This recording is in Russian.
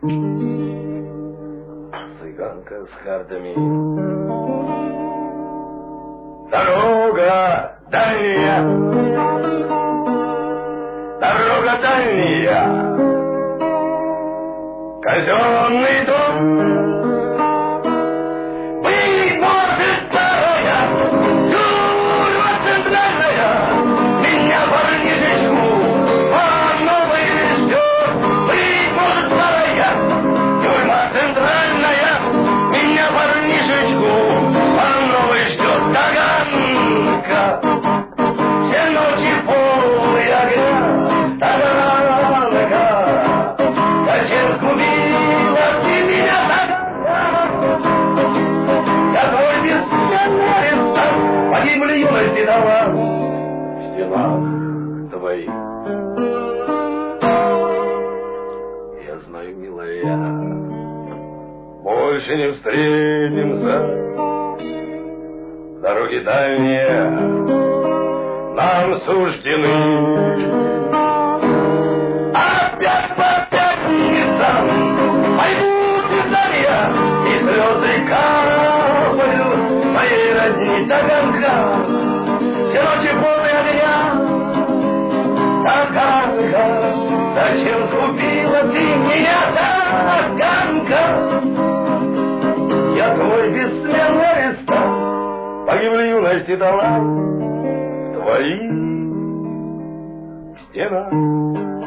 Цыганка с картами. Дорога дальняя, дорога дальняя, казенный дом. Быть может, старая, тюрьма центральная, меня парнишечку по новой ждет. Быть может, старая, тюрьма центральная, меня парнишечку по новой ждет. Таганка, все ночи полные огня, Таганка, зачем сгубила ты меня, Таганка? Я твой бессменный арестант, погибли юности дала в стенах твоих. Я знаю, милая, больше не встретимся. Дороги дальние нам суждены. Опять по пятницам пойдут издания, и слезы капают моей родни. Таганка, все ночи полные огня. Таганка, зачем сгубила ты меня, Таганка? Я твой бессменный арестант, погибли юности дома твои в стенах.